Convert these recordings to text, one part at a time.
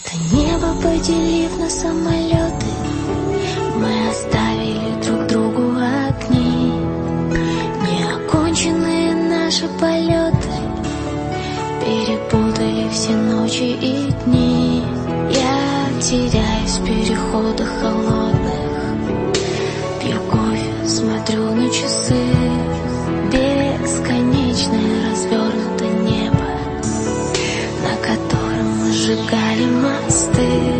Это небо, поделив на самолеты, мы оставили друг другу огни. Неоконченные наши полеты перепутали все ночи и дни. Я теряюсь в переходах холодных, пью кофе, смотрю на часы. Бесконечное развернутое небо, на котором мы сжигали мосты.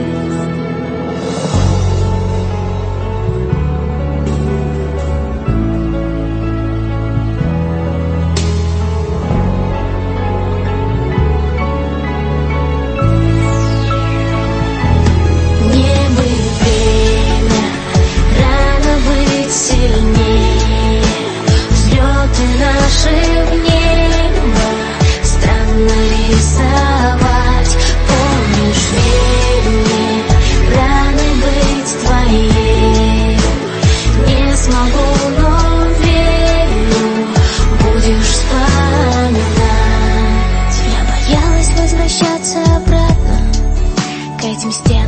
Возвращаться обратно к этим стенам.